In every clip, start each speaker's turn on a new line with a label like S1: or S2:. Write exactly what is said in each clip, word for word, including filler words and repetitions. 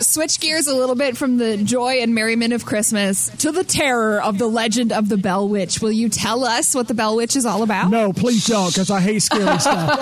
S1: switch gears a little bit from the joy and merriment of Christmas to the terror of the legend of the Bell Witch. Will you tell us what the Bell Witch is all about?
S2: No, please don't, because I hate scary stuff.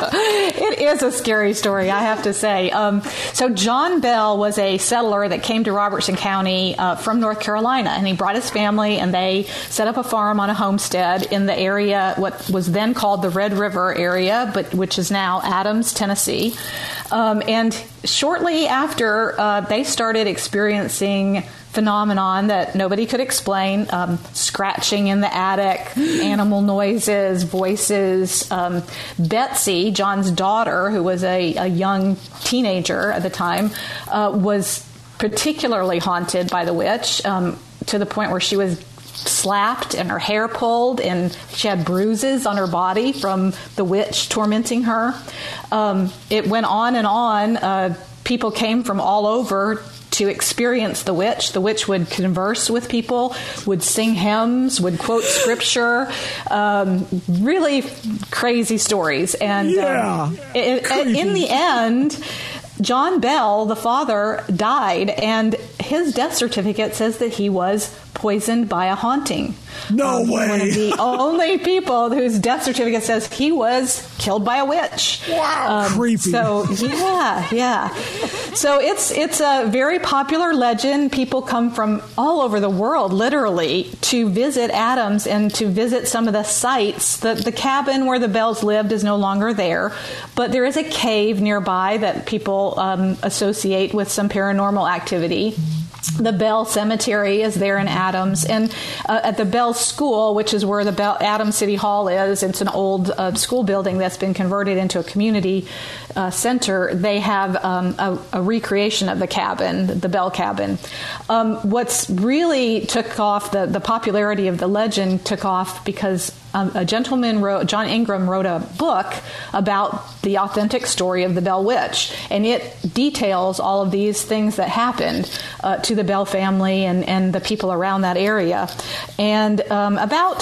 S3: It is a scary story, I have to say. Um, so John Bell was a settler that came to Robertson County uh, from North Carolina, and he brought his family, and they set up a farm on a homestead in the area, what was then called the Red River area, but which is now Adams, Tennessee. Um, and shortly after, uh, they started experiencing phenomenon that nobody could explain, um, scratching in the attic, animal noises, voices. Um, Betsy, John's daughter, who was a, a young teenager at the time, uh, was particularly haunted by the witch, um, to the point where she was slapped and her hair pulled, and she had bruises on her body from the witch tormenting her. Um, it went on and on. Uh, people came from all over to experience the witch. The witch would converse with people, would sing hymns, would quote scripture, um, really crazy stories. And
S2: yeah,
S3: um, it, it, in the end, John Bell, the father, died, and his death certificate says that he was poisoned by a haunting.
S2: No
S3: um,
S2: way.
S3: One of the only people whose death certificate says he was killed by a witch.
S2: Wow, um, creepy.
S3: So yeah, yeah. So it's it's a very popular legend. People come from all over the world, literally, to visit Adams and to visit some of the sites. The the cabin where the Bells lived is no longer there, but there is a cave nearby that people um, associate with some paranormal activity. The Bell Cemetery is there in Adams, and uh, at the Bell School, which is where the Bell Adams City Hall is, it's an old uh, school building that's been converted into a community uh, center. They have um, a, a recreation of the cabin, the Bell Cabin. Um, what's really took off, the, the popularity of the legend took off because Um, a gentleman wrote, John Ingram wrote a book about the authentic story of the Bell Witch, and it details all of these things that happened uh, to the Bell family and, and the people around that area. And um, about,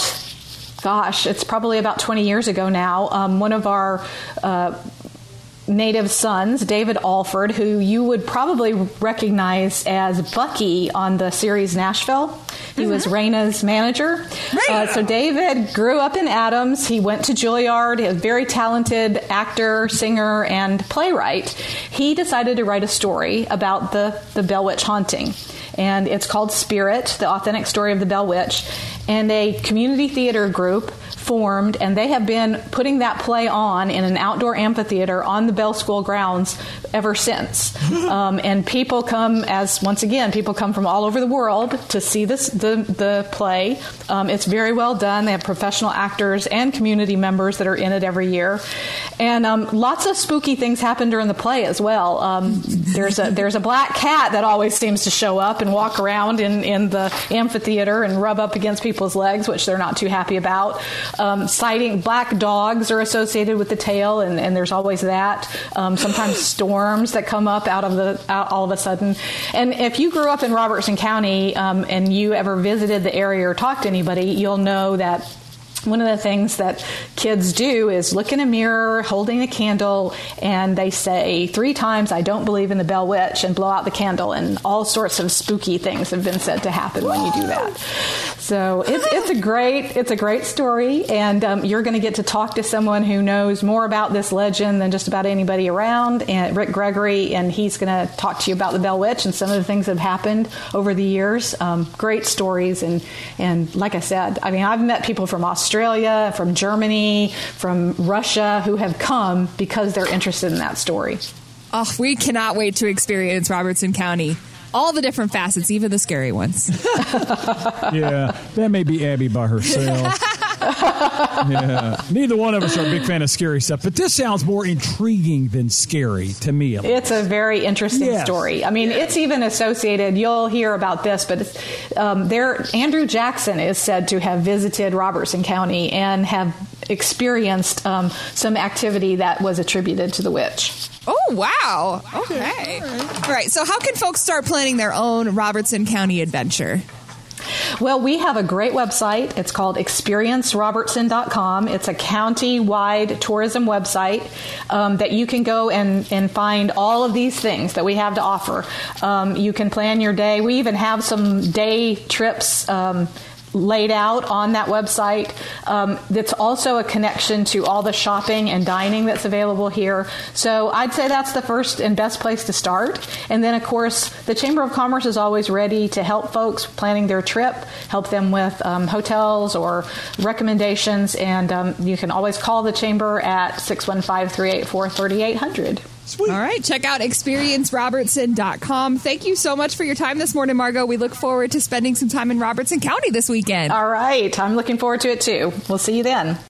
S3: gosh, it's probably about twenty years ago now, um, one of our uh, native sons, David Alford, who you would probably recognize as Bucky on the series Nashville. He mm-hmm. was Raina's manager. Uh, so David grew up in Adams. He went to Juilliard. He was a very talented actor, singer, and playwright. He decided to write a story about the, the Bell Witch haunting. And it's called Spirit, the authentic story of the Bell Witch. And a community theater group formed, and they have been putting that play on in an outdoor amphitheater on the Bell School grounds ever since. Um, and people come, as once again, people come from all over the world to see this the, the play. Um, it's very well done. They have professional actors and community members that are in it every year. And um, lots of spooky things happen during the play as well. Um, there's a there's a black cat that always seems to show up and walk around in, in the amphitheater and rub up against people's legs, which they're not too happy about. Um, sighting black dogs are associated with the tale, and, and there's always that. Um, sometimes storms that come up out of the out all of a sudden. And if you grew up in Robertson County um, and you ever visited the area or talked to anybody, you'll know that one of the things that kids do is look in a mirror holding a candle, and they say three times, "I don't believe in the Bell Witch," and blow out the candle, and all sorts of spooky things have been said to happen when you do that. So it's it's a great it's a great story, and um, you're going to get to talk to someone who knows more about this legend than just about anybody around, and Rick Gregory, and he's going to talk to you about the Bell Witch and some of the things that have happened over the years. Um, great stories, and and like I said, I mean, I've met people from Australia. Australia, from Germany, from Russia, who have come because they're interested in that story.
S1: Oh, we cannot wait to experience Robertson County. All the different facets, even the scary ones.
S2: Yeah, that may be Abby by herself. Yeah, neither one of us are a big fan of scary stuff, but this sounds more intriguing than scary to me.
S3: It's a very interesting yes. story. I mean, yes. it's even associated. You'll hear about this, but it's, um, there, Andrew Jackson is said to have visited Robertson County and have experienced um, some activity that was attributed to the witch.
S1: Oh, wow. Okay. All right. All right. So how can folks start planning their own Robertson County adventure?
S3: Well, we have a great website. It's called experience robertson dot com. It's a county-wide tourism website um, that you can go and, and find all of these things that we have to offer. Um, you can plan your day. We even have some day trips um, laid out on that website. Um, that's also a connection to all the shopping and dining that's available here. So I'd say that's the first and best place to start. And then, of course, the Chamber of Commerce is always ready to help folks planning their trip, help them with um, hotels or recommendations. And um, you can always call the Chamber at six one five, three eight four, three eight zero zero.
S1: Sweet. All right. Check out experience robertson dot com. Thank you so much for your time this morning, Margot. We look forward to spending some time in Robertson County this weekend.
S3: All right. I'm looking forward to it, too. We'll see you then.